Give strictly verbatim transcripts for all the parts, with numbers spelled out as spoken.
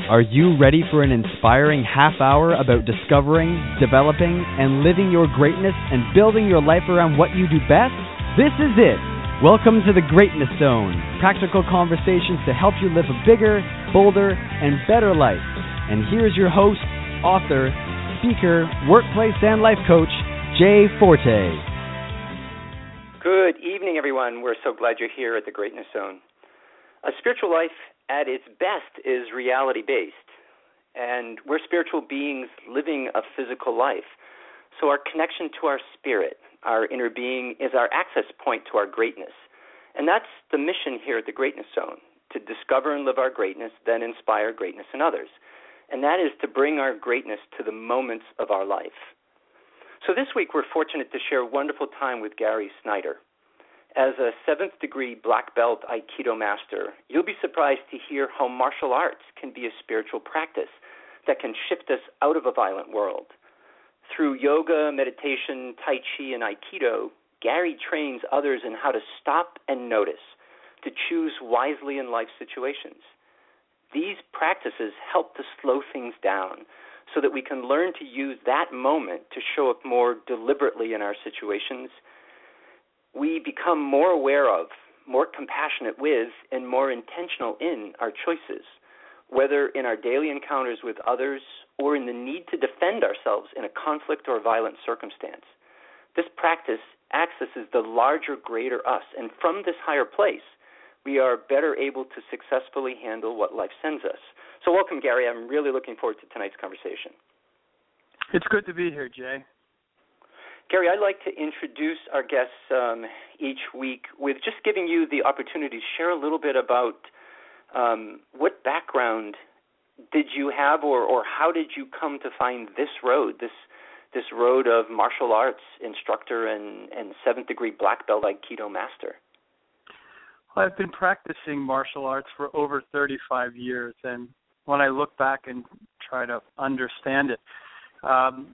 Are you ready for an inspiring half hour about discovering, developing, and living your greatness and building your life around what you do best? This is it. Welcome to the Greatness Zone, practical conversations to help you live a bigger, bolder, and better life. And here's your host, author, speaker, workplace, and life coach, Jay Forte. Good evening, everyone. We're so glad you're here at the Greatness Zone. A spiritual life at its best is reality-based, and we're spiritual beings living a physical life. So our connection to our spirit, our inner being, is our access point to our greatness. And that's the mission here at the Greatness Zone, to discover and live our greatness, then inspire greatness in others. And that is to bring our greatness to the moments of our life. So this week we're fortunate to share a wonderful time with Gary Snyder. As a seventh degree black belt Aikido master, you'll be surprised to hear how martial arts can be a spiritual practice that can shift us out of a violent world. Through yoga, meditation, Tai Chi, and Aikido, Gary trains others in how to stop and notice, to choose wisely in life situations. These practices help to slow things down so that we can learn to use that moment to show up more deliberately in our situations. We become more aware of, more compassionate with, and more intentional in our choices, whether in our daily encounters with others or in the need to defend ourselves in a conflict or violent circumstance. This practice accesses the larger, greater us, and from this higher place, we are better able to successfully handle what life sends us. So welcome, Gary. I'm really looking forward to tonight's conversation. It's good to be here, Jay. Gary, I'd like to introduce our guests um, each week with just giving you the opportunity to share a little bit about um, what background did you have, or, or how did you come to find this road, this this road of martial arts instructor and, and seventh degree black belt Aikido master? Well, I've been practicing martial arts for over thirty-five years, and when I look back and try to understand it, um,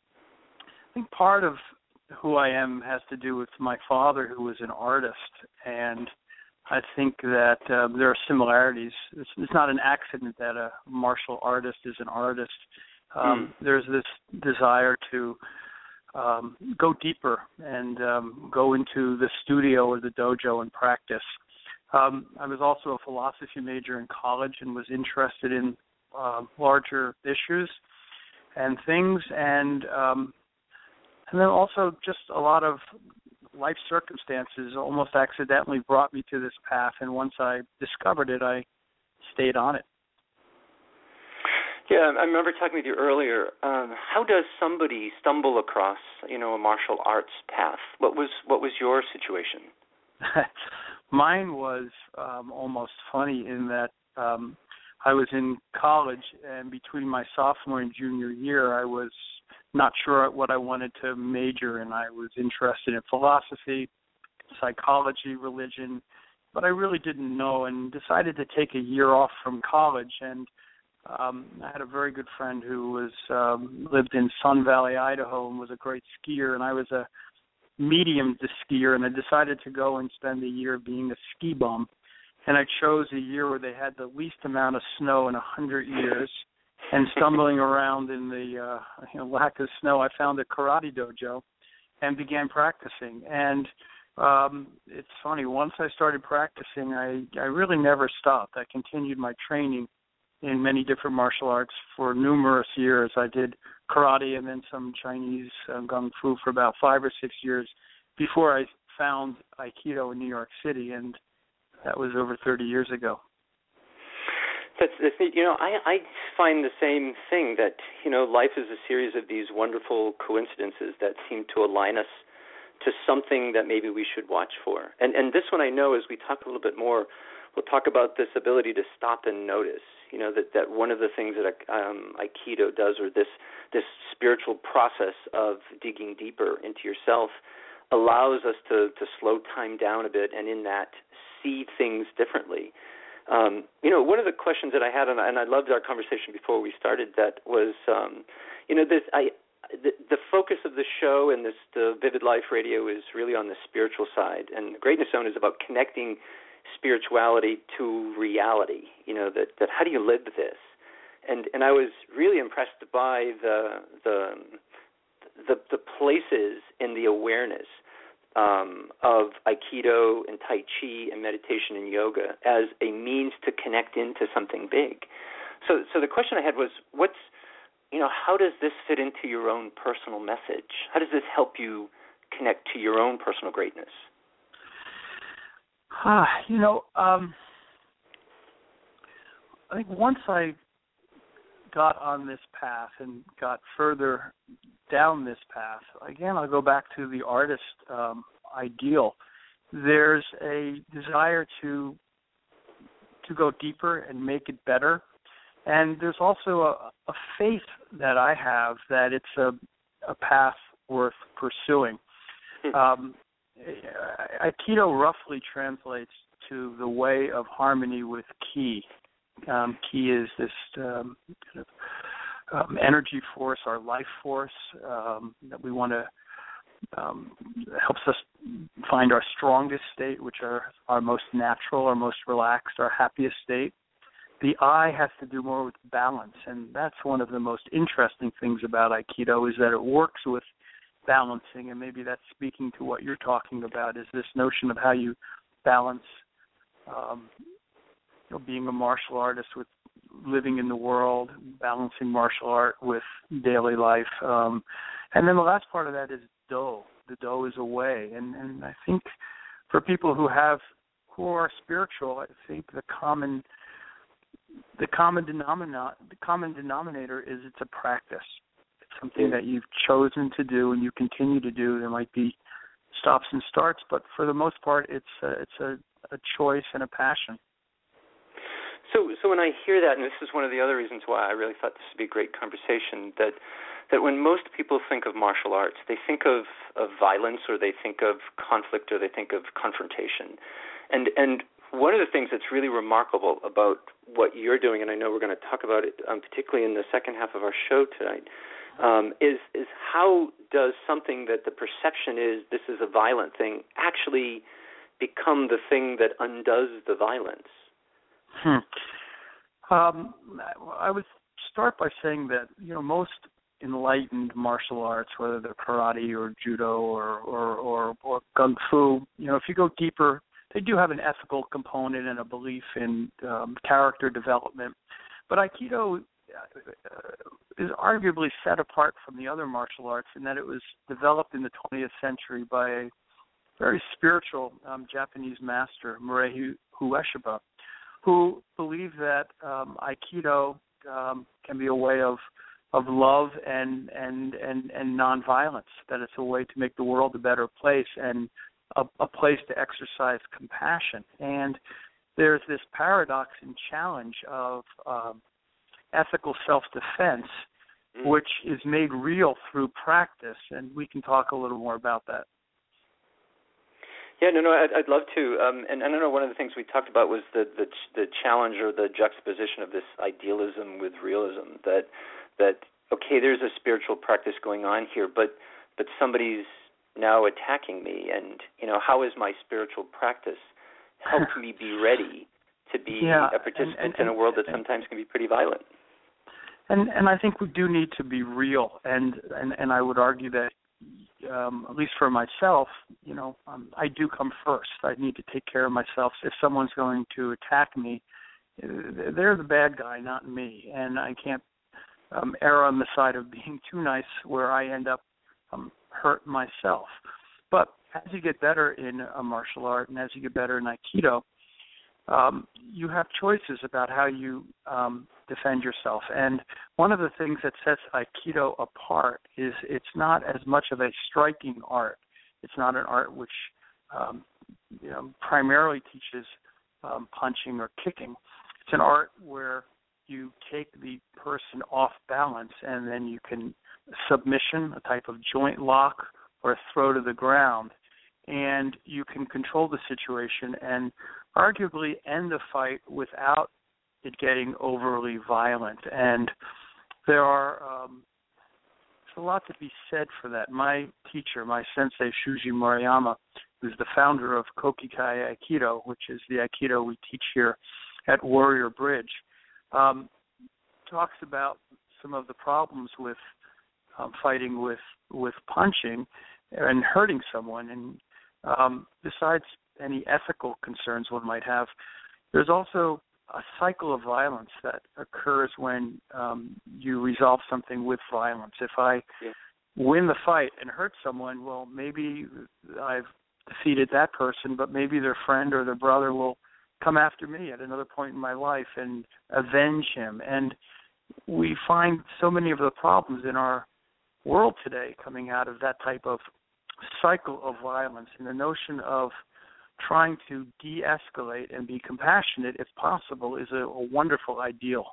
I think part of who I am has to do with my father, who was an artist, and I think that uh, there are similarities. It's, it's not an accident that a martial artist is an artist. Um, mm. There's this desire to um, go deeper and um, go into the studio or the dojo and practice. Um, I was also a philosophy major in college and was interested in uh, larger issues and things, and um, And then also just a lot of life circumstances almost accidentally brought me to this path. And once I discovered it, I stayed on it. Yeah, I remember talking with you earlier. Um, how does somebody stumble across, you know, a martial arts path? What was what was your situation? Mine was um, almost funny in that um, I was in college, and between my sophomore and junior year, I was not sure what I wanted to major in. I was interested in philosophy, psychology, religion, but I really didn't know, and decided to take a year off from college. And um, I had a very good friend who was um, lived in Sun Valley, Idaho, and was a great skier, and I was a medium skier, and I decided to go and spend a year being a ski bum. And I chose a year where they had the least amount of snow in a hundred years. And stumbling around in the uh, you know, lack of snow, I found a karate dojo and began practicing. And um, it's funny, once I started practicing, I, I really never stopped. I continued my training in many different martial arts for numerous years. I did karate and then some Chinese uh, gung fu for about five or six years before I found Aikido in New York City, and that was over thirty years ago. That's, that's neat. You know, I, I find the same thing, that, you know, life is a series of these wonderful coincidences that seem to align us to something that maybe we should watch for. And and this one I know, as we talk a little bit more, we'll talk about this ability to stop and notice. You know, that, that one of the things that um, Aikido does, or this this spiritual process of digging deeper into yourself, allows us to, to slow time down a bit, and in that see things differently. Um, you know, one of the questions that I had, and I, and I loved our conversation before we started, that was, um, you know, this, I, the, the focus of the show and this the Vivid Life Radio is really on the spiritual side, and the Greatness Zone is about connecting spirituality to reality. You know, that, that how do you live this? and and I was really impressed by the the the, the places in the awareness um, of Aikido and Tai Chi and meditation and yoga as a means to connect into something big. So, so the question I had was, what's, you know, how does this fit into your own personal message? How does this help you connect to your own personal greatness? Ah, you know, um, I think once I got on this path and got further down this path, again, I'll go back to the artist um, ideal. There's a desire to to go deeper and make it better. And there's also a, a faith that I have that it's a, a path worth pursuing. Um, Aikido roughly translates to the way of harmony with Ki. Um, Ki is this um, kind of um, energy force, our life force um, that we want to um, helps us find our strongest state, which are our most natural, our most relaxed, our happiest state. The I has to do more with balance, and that's one of the most interesting things about Aikido is that it works with balancing, and maybe that's speaking to what you're talking about, is this notion of how you balance um, you know, being a martial artist with living in the world, balancing martial art with daily life. Um, and then the last part of that is Do. The Do is a way, and, and I think for people who have, who are spiritual, I think the common The common denominator, the common denominator is it's a practice. It's something that you've chosen to do and you continue to do. There might be stops and starts, but for the most part, it's a, it's a, a choice and a passion. So, so when I hear that, and this is one of the other reasons why I really thought this would be a great conversation, that that when most people think of martial arts, they think of, of violence, or they think of conflict, or they think of confrontation, and and. One of the things that's really remarkable about what you're doing, and I know we're going to talk about it um, particularly in the second half of our show tonight, um, is is how does something that the perception is this is a violent thing actually become the thing that undoes the violence? Hmm. Um, I would start by saying that, you know, most enlightened martial arts, whether they're karate or judo or, or, or, or kung fu, you know, if you go deeper, they do have an ethical component and a belief in um, character development. But Aikido uh, is arguably set apart from the other martial arts in that it was developed in the twentieth century by a very spiritual um, Japanese master, Morihei Ueshiba, who believed that um, Aikido um, can be a way of of love and, and, and, and nonviolence, that it's a way to make the world a better place and A, a place to exercise compassion. And there's this paradox and challenge of um, ethical self-defense, mm. which is made real through practice, and we can talk a little more about that. Yeah, no, no, I'd, I'd love to. Um, and I don't know, one of the things we talked about was the, the the challenge or the juxtaposition of this idealism with realism, that, that okay, there's a spiritual practice going on here, but but somebody's now attacking me, and you know, how is my spiritual practice helped me be ready to be yeah, a participant and, and, in a world that and, sometimes can be pretty violent? And and I think we do need to be real, and and, and I would argue that um, at least for myself, you know, um, I do come first. I need to take care of myself. If someone's going to attack me, they're the bad guy, not me, and I can't um, err on the side of being too nice where I end up um, hurt myself. But as you get better in a martial art and as you get better in Aikido, um, you have choices about how you um, defend yourself. And one of the things that sets Aikido apart is it's not as much of a striking art. It's not an art which um, you know, primarily teaches um, punching or kicking. It's an art where you take the person off balance and then you can submission, a type of joint lock or a throw to the ground, and you can control the situation and arguably end the fight without it getting overly violent. And there are um, there's a lot to be said for that. My teacher, my sensei, Shuji Moriyama, who's the founder of Kokikai Aikido, which is the Aikido we teach here at Warrior Bridge, um, talks about some of the problems with um, fighting with with punching and hurting someone. And um, besides any ethical concerns one might have, there's also a cycle of violence that occurs when um, you resolve something with violence. If I yeah. win the fight and hurt someone, well, maybe I've defeated that person, but maybe their friend or their brother will come after me at another point in my life and avenge him. And we find so many of the problems in our world today coming out of that type of cycle of violence, and the notion of trying to de-escalate and be compassionate, if possible, is a, a wonderful ideal.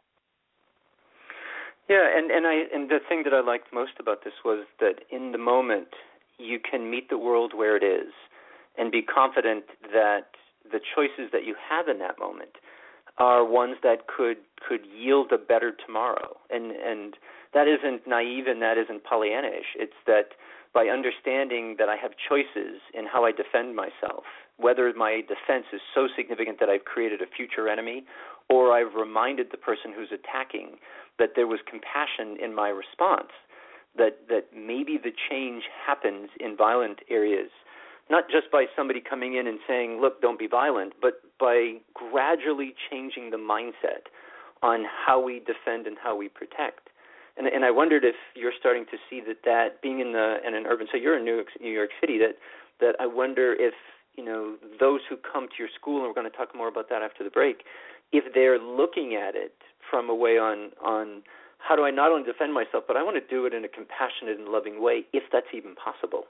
Yeah, and, and I and the thing that I liked most about this was that in the moment you can meet the world where it is and be confident that the choices that you have in that moment are ones that could could yield a better tomorrow. And and that isn't naive and that isn't Pollyannish. It's that by understanding that I have choices in how I defend myself, whether my defense is so significant that I've created a future enemy or I've reminded the person who's attacking that there was compassion in my response, that, that maybe the change happens in violent areas, not just by somebody coming in and saying, look, don't be violent, but by gradually changing the mindset on how we defend and how we protect. And, and I wondered if you're starting to see that, that being in the in an urban, so you're in New York, New York City, that that I wonder if, you know, those who come to your school, and we're going to talk more about that after the break, if they're looking at it from a way on on how do I not only defend myself, but I want to do it in a compassionate and loving way, if that's even possible.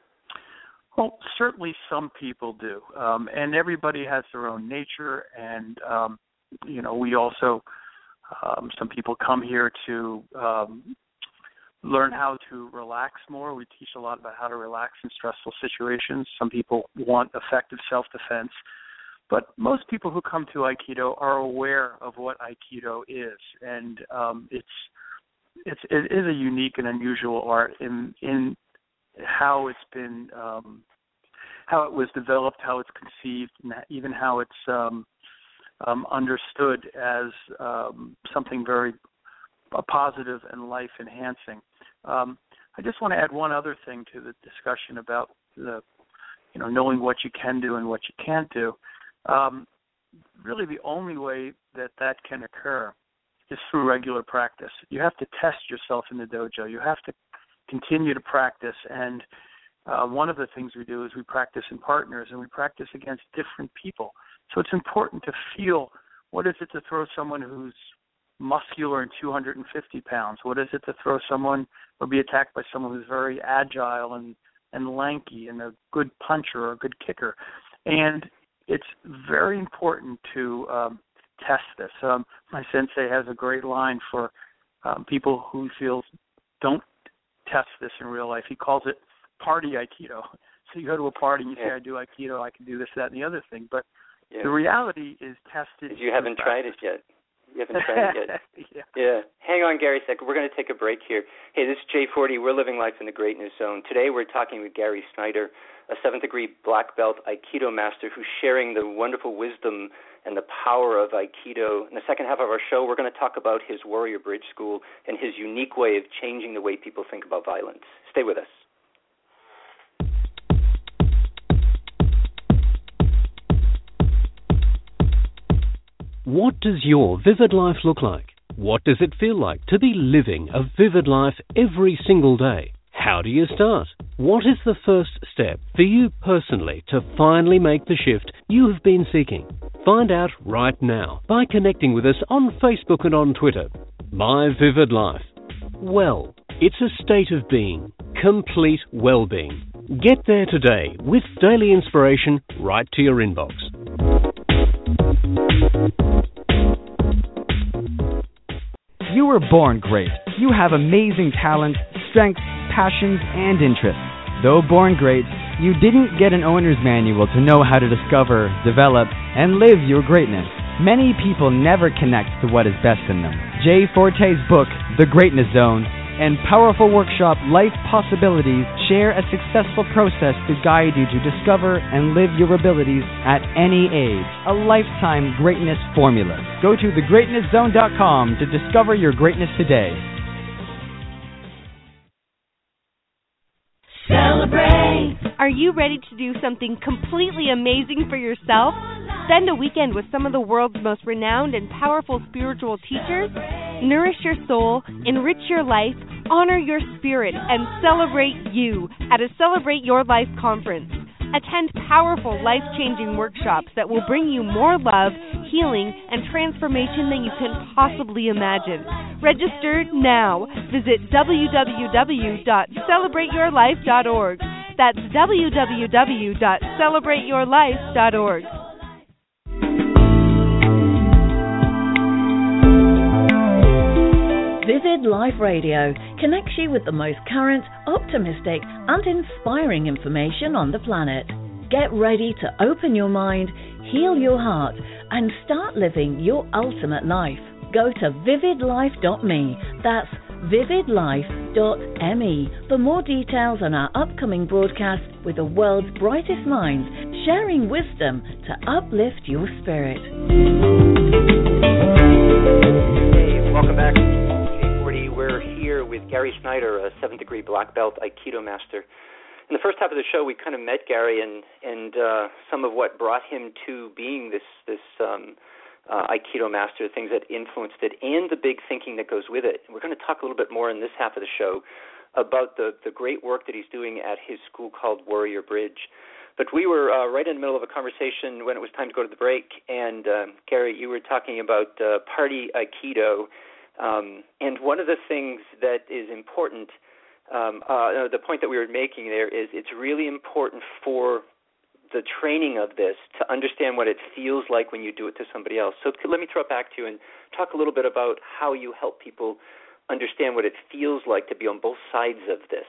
Well, certainly some people do, um, and everybody has their own nature, and um, you know, we also. Um, some people come here to um, learn how to relax more. We teach a lot about how to relax in stressful situations. Some people want effective self-defense. But most people who come to Aikido are aware of what Aikido is. And um, it's, it's, it is a unique and unusual art in, in how it's been, um, how it was developed, how it's conceived, and even how it's um, Um, understood as um, something very uh, positive and life-enhancing. Um, I just want to add one other thing to the discussion about the, you know, knowing what you can do and what you can't do. Um, really, the only way that that can occur is through regular practice. You have to test yourself in the dojo. You have to continue to practice. And uh, one of the things we do is we practice in partners, and we practice against different people. So it's important to feel, what is it to throw someone who's muscular and two hundred fifty pounds? What is it to throw someone or be attacked by someone who's very agile and, and lanky and a good puncher or a good kicker? And it's very important to um, test this. Um, my sensei has a great line for um, people who feel don't test this in real life. He calls it party Aikido. So you go to a party and you say, I do Aikido, I can do this, that, and the other thing. But yeah. The reality is tested. You haven't tried it yet. You haven't tried it yet. yeah. yeah. Hang on, Gary, a second. We're going to take a break here. Hey, this is Jay Forty. We're living life in the greatness zone. Today we're talking with Gary Snyder, a seventh degree black belt Aikido master who's sharing the wonderful wisdom and the power of Aikido. In the second half of our show, we're going to talk about his Warrior Bridge School and his unique way of changing the way people think about violence. Stay with us. What does your vivid life look like? What does it feel like to be living a vivid life every single day? How do you start? What is the first step for you personally to finally make the shift you have been seeking? Find out right now by connecting with us on Facebook and on Twitter. My Vivid Life. Well, it's a state of being, complete well-being. Get there today with daily inspiration right to your inbox. You were born great. You have amazing talents, strengths, passions, and interests. Though born great, you didn't get an owner's manual to know how to discover, develop, and live your greatness. Many people never connect to what is best in them. Jay Forte's book, The Greatness Zone, and powerful workshop, Life Possibilities, share a successful process to guide you to discover and live your abilities at any age. A lifetime greatness formula. Go to the greatness zone dot com to discover your greatness today. Celebrate! Are you ready to do something completely amazing for yourself? Spend a weekend with some of the world's most renowned and powerful spiritual teachers? Nourish your soul, enrich your life, honor your spirit, and celebrate you at a Celebrate Your Life conference. Attend powerful, life-changing workshops that will bring you more love, healing, and transformation than you can possibly imagine. Register now. Visit w w w dot celebrate your life dot org. That's w w w dot celebrate your life dot org. Vivid Life Radio connects you with the most current, optimistic, and inspiring information on the planet. Get ready to open your mind, heal your heart, and start living your ultimate life. Go to vivid life dot m e. That's vivid life dot m e for more details on our upcoming broadcast with the world's brightest minds, sharing wisdom to uplift your spirit. Hey, welcome back. We're here with Gary Snyder, a seventh degree black belt Aikido master. In the first half of the show, we kind of met Gary and and uh, some of what brought him to being this this um, uh, Aikido master, things that influenced it, and the big thinking that goes with it. We're going to talk a little bit more in this half of the show about the the great work that he's doing at his school called Warrior Bridge. But we were uh, right in the middle of a conversation when it was time to go to the break, and uh, Gary, you were talking about uh, party Aikido. Um, and one of the things that is important, um, uh, the point that we were making there is it's really important for the training of this to understand what it feels like when you do it to somebody else. So let me throw it back to you and talk a little bit about how you help people understand what it feels like to be on both sides of this.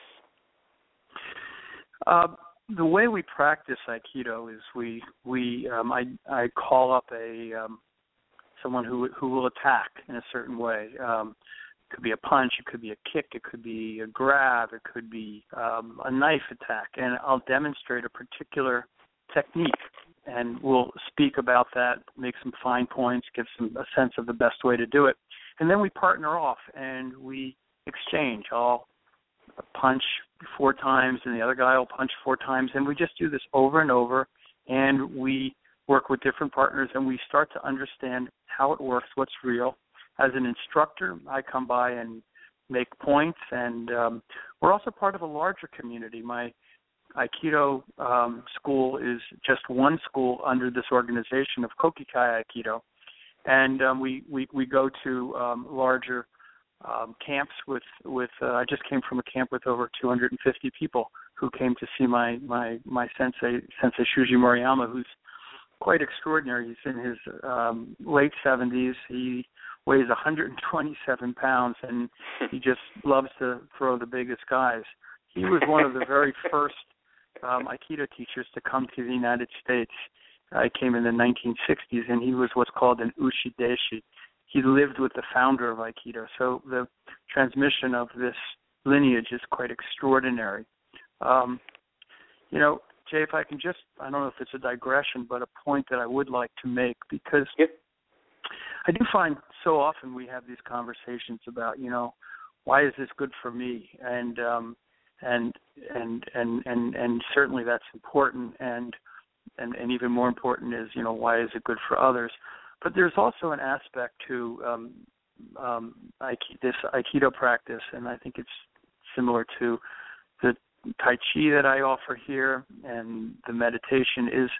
Uh, the way we practice Aikido is we we um, I I call up a um, someone who who will attack in a certain way. Um, it could be a punch, it could be a kick, it could be a grab, it could be um, a knife attack, and I'll demonstrate a particular technique, and we'll speak about that, make some fine points, give some a sense of the best way to do it, and then we partner off and we exchange. I'll punch four times, and the other guy will punch four times, and we just do this over and over, and we work with different partners, and we start to understand how it works, what's real. As an instructor, I come by and make points, and um, we're also part of a larger community. My Aikido um, school is just one school under this organization of Kokikai Aikido, and um, we, we, we go to um, larger um, camps with, with uh, I just came from a camp with over two hundred fifty people who came to see my, my, my sensei, Sensei Shuji Moriyama, who's quite extraordinary. He's in his um, late seventies. He weighs one hundred twenty-seven pounds, and he just loves to throw the biggest guys. He was one of the very first um, Aikido teachers to come to the United States. I uh, came in the nineteen sixties, and he was what's called an Ushideshi. He lived with the founder of Aikido, so the transmission of this lineage is quite extraordinary. Um, you know, Jay, if I can just, I don't know if it's a digression, but a point that I would like to make, because yep. I do find so often we have these conversations about, you know, why is this good for me? And um, and and and and and certainly that's important, and and and even more important is, you know, why is it good for others? But there's also an aspect to um, um, Aiki, this Aikido practice, and I think it's similar to the Tai Chi that I offer here and the meditation, is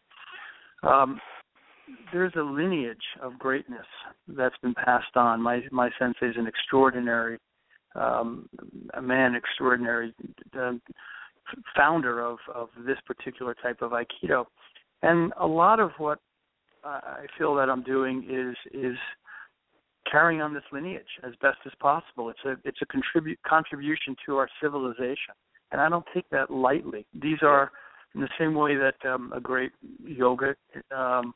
um, there's a lineage of greatness that's been passed on. My my sensei is an extraordinary um, a man, extraordinary uh, founder of, of this particular type of Aikido. And a lot of what I feel that I'm doing is is carrying on this lineage as best as possible. It's a it's a contribute contribution to our civilization, and I don't take that lightly. These are in the same way that um, a great yoga um,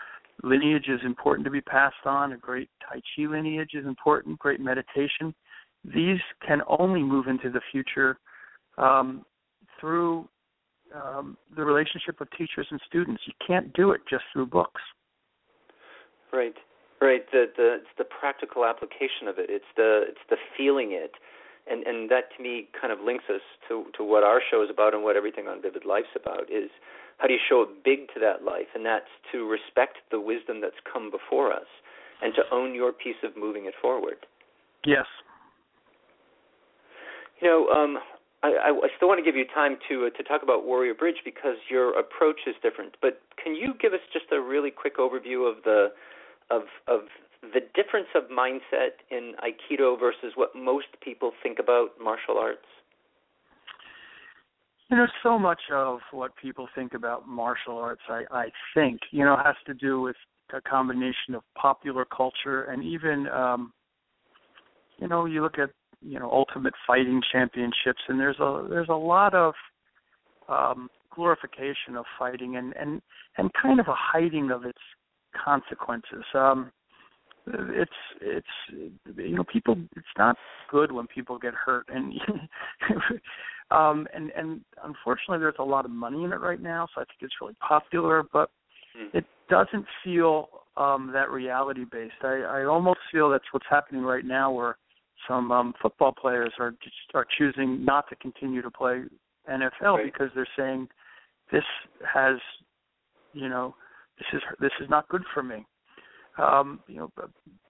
lineage is important to be passed on. A great Tai Chi lineage is important. Great meditation these can only move into the future um, through um, the relationship of teachers and students. You can't do it just through books. Right, right. The the it's the practical application of it. It's the it's the feeling it, and and that to me kind of links us to to what our show is about and what everything on Vivid Life's about. Is how do you show it big to that life, and that's to respect the wisdom that's come before us, and to own your piece of moving it forward. Yes. You know, um, I, I still want to give you time to uh, to talk about Warrior Bridge because your approach is different. But can you give us just a really quick overview of the of of the difference of mindset in Aikido versus what most people think about martial arts? You know, so much of what people think about martial arts, I, I think, you know, has to do with a combination of popular culture and even, um, you know, you look at, you know, Ultimate Fighting Championships, and there's a there's a lot of um, glorification of fighting and, and, and kind of a hiding of its consequences. Um, it's it's you know people. It's not good when people get hurt, and um, and and unfortunately, there's a lot of money in it right now. So I think it's really popular, but mm. it doesn't feel um, that reality based. I, I almost feel that's what's happening right now, where some um, football players are just are choosing not to continue to play N F L right. because they're saying this has, you know, this is this is not good for me. Um, you know,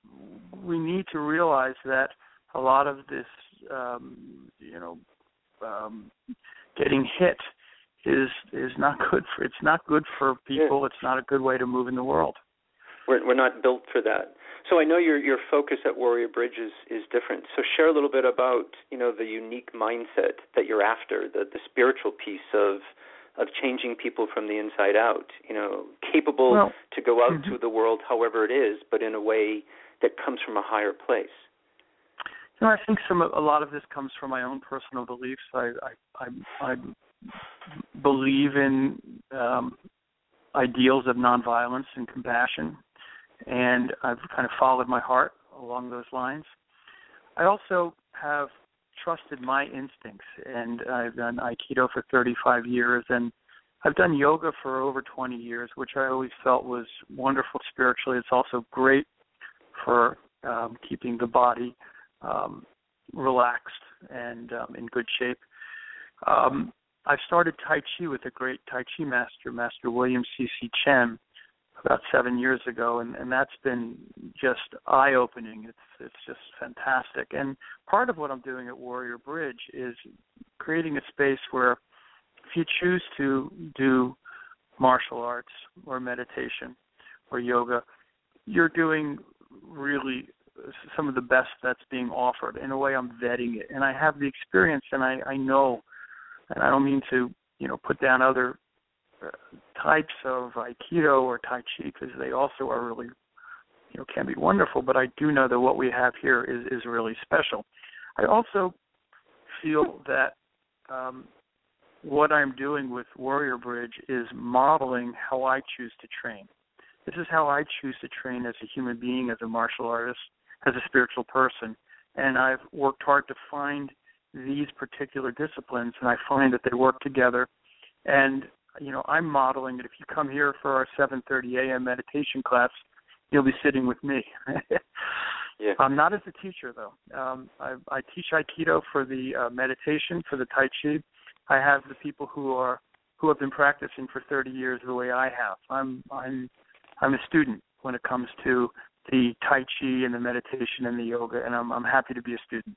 we need to realize that a lot of this, um, you know, um, getting hit is is not good for. It's not good for people. Yeah. It's not a good way to move in the world. We're we're not built for that. So I know your your focus at Warrior Bridge is, is different. So share a little bit about, you know, the unique mindset that you're after, the, the spiritual piece of of changing people from the inside out, you know, capable well, to go out mm-hmm. to the world however it is, but in a way that comes from a higher place. You know, I think some a lot of this comes from my own personal beliefs. I I, I, I believe in um, ideals of nonviolence and compassion, and I've kind of followed my heart along those lines. I also have trusted my instincts, and I've done Aikido for thirty-five years, and I've done yoga for over twenty years, which I always felt was wonderful spiritually. It's also great for um, keeping the body um, relaxed and um, in good shape. Um, I started Tai Chi with a great Tai Chi master, Master William C C Chen, about seven years ago, and, and that's been just eye-opening. It's it's just fantastic. And part of what I'm doing at Warrior Bridge is creating a space where if you choose to do martial arts or meditation or yoga, you're doing really some of the best that's being offered. In a way, I'm vetting it. And I have the experience, and I, I know, and I don't mean to, you know, put down other types of Aikido or Tai Chi, because they also are really, you know, can be wonderful, but I do know that what we have here is, is really special. I also feel that um, what I'm doing with Warrior Bridge is modeling how I choose to train. This is how I choose to train as a human being, as a martial artist, as a spiritual person, and I've worked hard to find these particular disciplines, and I find that they work together, and you know, I'm modeling it. If you come here for our seven thirty a.m. meditation class, you'll be sitting with me. yeah. I'm not as a teacher, though. Um, I, I teach Aikido for the uh, meditation, for the Tai Chi. I have the people who are who have been practicing for thirty years the way I have. I'm I'm I'm a student when it comes to the Tai Chi and the meditation and the yoga, and I'm I'm happy to be a student.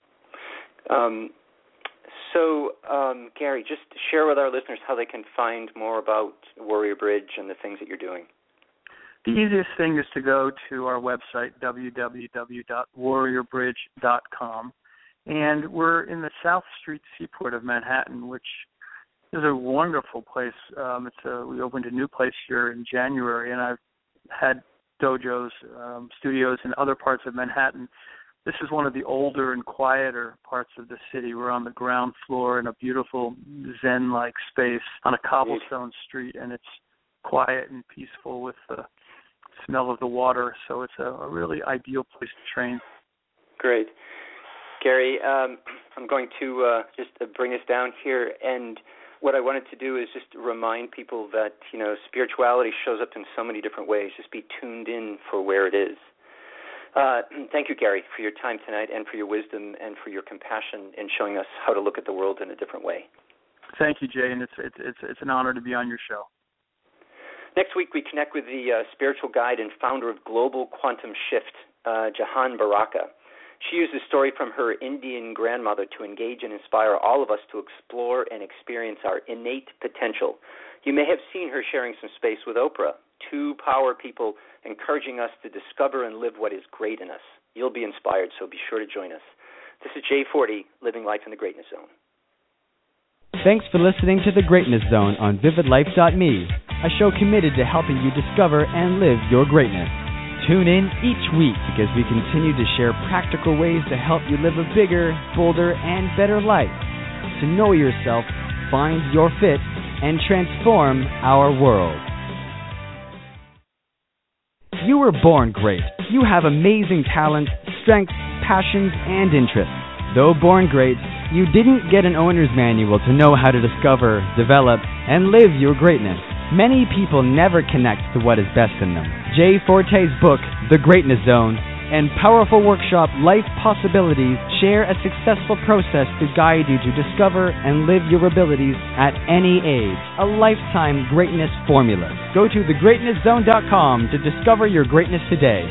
Um. So, um, Gary, just share with our listeners how they can find more about Warrior Bridge and the things that you're doing. The easiest thing is to go to our website, w w w dot warrior bridge dot com, and we're in the South Street Seaport of Manhattan, which is a wonderful place. Um, it's a, we opened a new place here in January, and I've had dojos, um, studios in other parts of Manhattan. This is one of the older and quieter parts of the city. We're on the ground floor in a beautiful Zen-like space on a cobblestone street, and it's quiet and peaceful with the smell of the water. So it's a, a really ideal place to train. Great. Gary, um, I'm going to uh, just bring us down here, and what I wanted to do is just remind people that, you know, spirituality shows up in so many different ways. Just be tuned in for where it is. Uh, thank you, Gary, for your time tonight and for your wisdom and for your compassion in showing us how to look at the world in a different way. Thank you, Jay, and it's it's it's, it's an honor to be on your show. Next week, we connect with the uh, spiritual guide and founder of Global Quantum Shift, uh, Jahan Baraka. She used a story from her Indian grandmother to engage and inspire all of us to explore and experience our innate potential. You may have seen her sharing some space with Oprah, two power people encouraging us to discover and live what is great in us. You'll be inspired, so be sure to join us. This is Jay Forty, Living Life in the Greatness Zone. Thanks for listening to The Greatness Zone on vivid life dot me, a show committed to helping you discover and live your greatness. Tune in each week because we continue to share practical ways to help you live a bigger, bolder, and better life. To know yourself, find your fit, and transform our world. You were born great. You have amazing talents, strengths, passions, and interests. Though born great, you didn't get an owner's manual to know how to discover, develop, and live your greatness. Many people never connect to what is best in them. Jay Forte's book, The Greatness Zone, and powerful workshop, Life Possibilities, share a successful process to guide you to discover and live your abilities at any age. A lifetime greatness formula. Go to the greatness zone dot com to discover your greatness today.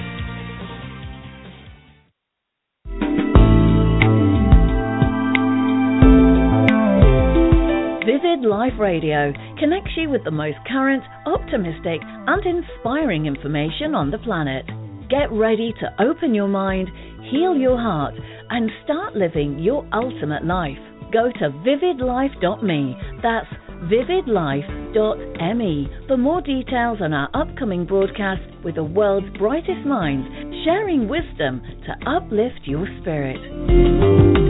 Vivid Life Radio connects you with the most current, optimistic, and inspiring information on the planet. Get ready to open your mind, heal your heart, and start living your ultimate life. Go to vivid life dot me. That's vivid life dot me for more details on our upcoming broadcast with the world's brightest minds, sharing wisdom to uplift your spirit.